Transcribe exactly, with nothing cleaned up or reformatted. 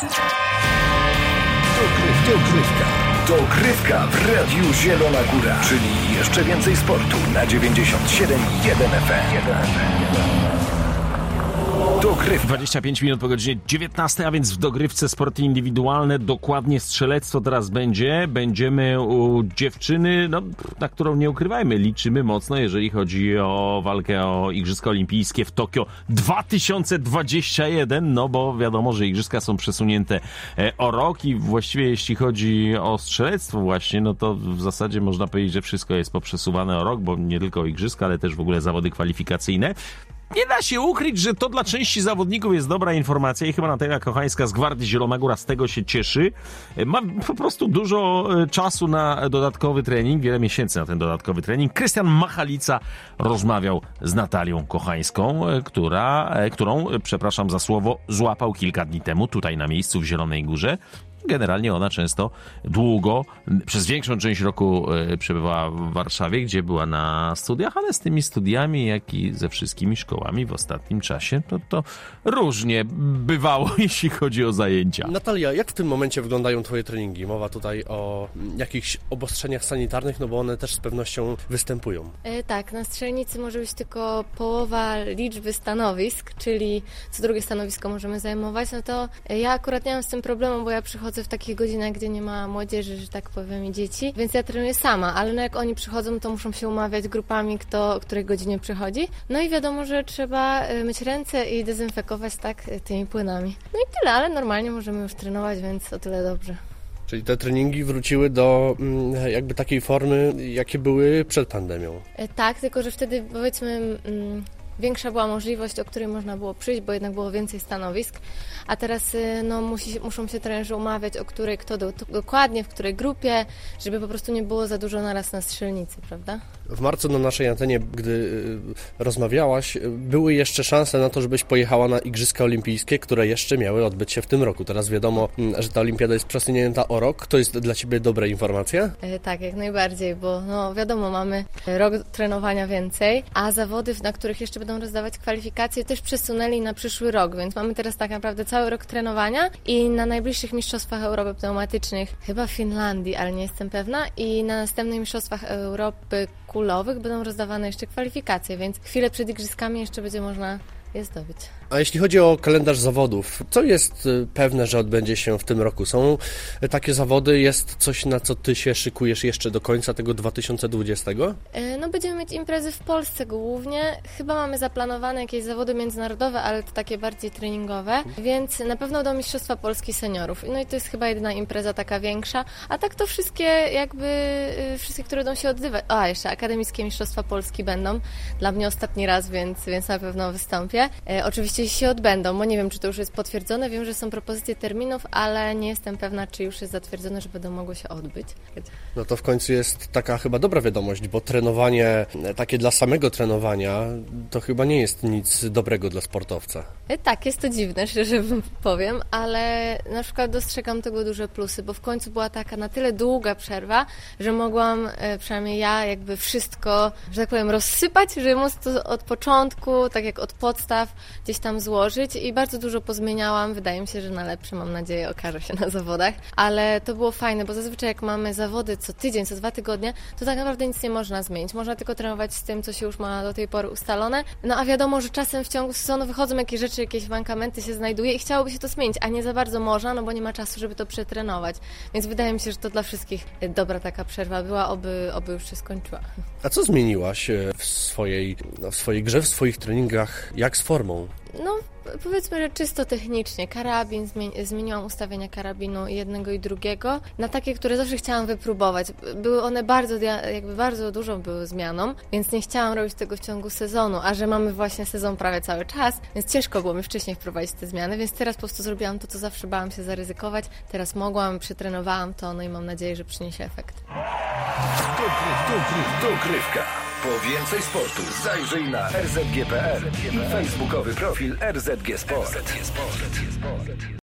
Dogry- Dogrywka. Dogrywka w Radiu Zielona Góra. Czyli jeszcze więcej sportu na dziewięćdziesiąt siedem i jeden F M. Dogrywka. dwadzieścia pięć minut po godzinie dziewiętnastej, a więc w dogrywce sporty indywidualne, dokładnie strzelectwo teraz będzie. Będziemy u dziewczyny, no, na którą nie ukrywajmy, liczymy mocno, jeżeli chodzi o walkę o Igrzyska Olimpijskie w Tokio dwa tysiące dwudziesty pierwszy, no bo wiadomo, że Igrzyska są przesunięte o rok i właściwie jeśli chodzi o strzelectwo właśnie, no to w zasadzie można powiedzieć, że wszystko jest poprzesuwane o rok, bo nie tylko o Igrzyska, ale też w ogóle zawody kwalifikacyjne. Nie da się ukryć, że to dla części zawodników jest dobra informacja i chyba Natalia Kochańska z Gwardii Zielona Góra z tego się cieszy. Ma po prostu dużo czasu na dodatkowy trening, wiele miesięcy na ten dodatkowy trening. Krystian Machalica rozmawiał z Natalią Kochańską, która, którą, przepraszam za słowo, złapał kilka dni temu tutaj na miejscu w Zielonej Górze. Generalnie ona często długo, przez większą część roku przebywała w Warszawie, gdzie była na studiach, ale z tymi studiami, jak i ze wszystkimi szkołami w ostatnim czasie, to, to różnie bywało, jeśli chodzi o zajęcia. Natalia, jak w tym momencie wyglądają twoje treningi? Mowa tutaj o jakichś obostrzeniach sanitarnych, no bo one też z pewnością występują. E, tak, na strzelnicy może być tylko połowa liczby stanowisk, czyli co drugie stanowisko możemy zajmować, no to ja akurat nie mam z tym problemu, bo ja przychodzę w takich godzinach, gdzie nie ma młodzieży, że tak powiem, i dzieci, więc ja trenuję sama, ale no jak oni przychodzą, to muszą się umawiać grupami, kto o której godzinie przychodzi. No i wiadomo, że trzeba myć ręce i dezynfekować tak tymi płynami. No i tyle, ale normalnie możemy już trenować, więc o tyle dobrze. Czyli te treningi wróciły do mm, jakby takiej formy, jakie były przed pandemią. E, tak, tylko że wtedy powiedzmy mm, większa była możliwość, o której można było przyjść, bo jednak było więcej stanowisk, a teraz no, musi, muszą się trenerzy umawiać, o której kto do, to, dokładnie, w której grupie, żeby po prostu nie było za dużo naraz na strzelnicy, prawda? W marcu na naszej antenie, gdy y, rozmawiałaś, były jeszcze szanse na to, żebyś pojechała na Igrzyska Olimpijskie, które jeszcze miały odbyć się w tym roku. Teraz wiadomo, że ta olimpiada jest przesunięta o rok. To jest dla Ciebie dobra informacja? E, tak, jak najbardziej, bo no wiadomo, mamy rok trenowania więcej, a zawody, na których jeszcze będą rozdawać kwalifikacje, też przesunęli na przyszły rok, więc mamy teraz tak naprawdę cały rok trenowania i na najbliższych Mistrzostwach Europy Pneumatycznych, chyba w Finlandii, ale nie jestem pewna, i na następnych Mistrzostwach Europy kulowych będą rozdawane jeszcze kwalifikacje, więc chwilę przed Igrzyskami jeszcze będzie można je zdobyć. A jeśli chodzi o kalendarz zawodów, co jest pewne, że odbędzie się w tym roku? Są takie zawody? Jest coś, na co Ty się szykujesz jeszcze do końca tego dwa tysiące dwudziestego? No będziemy mieć imprezy w Polsce głównie. Chyba mamy zaplanowane jakieś zawody międzynarodowe, ale to takie bardziej treningowe, więc na pewno do Mistrzostwa Polski Seniorów. No i to jest chyba jedyna impreza taka większa, a tak to wszystkie jakby, wszystkie, które będą się odbywać. A, jeszcze Akademickie Mistrzostwa Polski będą. Dla mnie ostatni raz, więc, więc na pewno wystąpię. E, oczywiście się odbędą, bo nie wiem, czy to już jest potwierdzone. Wiem, że są propozycje terminów, ale nie jestem pewna, czy już jest zatwierdzone, że będą mogły się odbyć. No to w końcu jest taka chyba dobra wiadomość, bo trenowanie, takie dla samego trenowania, to chyba nie jest nic dobrego dla sportowca. E, tak, jest to dziwne, szczerze powiem, ale na przykład dostrzegam tego duże plusy, bo w końcu była taka na tyle długa przerwa, że mogłam, e, przynajmniej ja, jakby wszystko, że tak powiem, rozsypać, że móc to od początku, tak jak od podstaw, gdzieś tam złożyć i bardzo dużo pozmieniałam. Wydaje mi się, że na lepsze, mam nadzieję, okaże się na zawodach, ale to było fajne, bo zazwyczaj jak mamy zawody co tydzień, co dwa tygodnie, to tak naprawdę nic nie można zmienić. Można tylko trenować z tym, co się już ma do tej pory ustalone. No a wiadomo, że czasem w ciągu sezonu wychodzą jakieś rzeczy, jakieś mankamenty się znajduje i chciałoby się to zmienić, a nie za bardzo można, no bo nie ma czasu, żeby to przetrenować. Więc wydaje mi się, że to dla wszystkich dobra taka przerwa była, oby, oby już się skończyła. A co zmieniłaś w swojej, no, w swojej grze, w swoich treningach? Jak z formą? No, powiedzmy, że czysto technicznie. Karabin, zmieniłam ustawienia karabinu jednego i drugiego na takie, które zawsze chciałam wypróbować. Były one bardzo, jakby bardzo dużą były zmianą, więc nie chciałam robić tego w ciągu sezonu, a że mamy właśnie sezon prawie cały czas, więc ciężko było mi wcześniej wprowadzić te zmiany, więc teraz po prostu zrobiłam to, co zawsze bałam się zaryzykować. Teraz mogłam, przetrenowałam to, no i mam nadzieję, że przyniesie efekt. Dogrywka. Po więcej sportu zajrzyj na r z g kropka p l i facebookowy profil R Z G Sport.